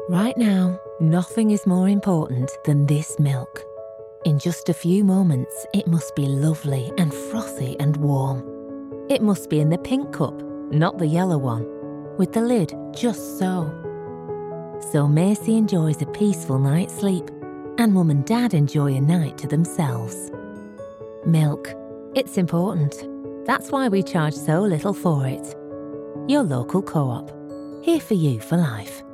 Right now, nothing is more important than this milk. In just a few moments, it must be lovely and frothy and warm. It must be in the pink cup, not the yellow one, with the lid just so. So Macy enjoys a peaceful night's sleep, and Mum and Dad enjoy a night to themselves. Milk. It's important. That's why we charge so little for it. Your local Co-op. Here for you for life.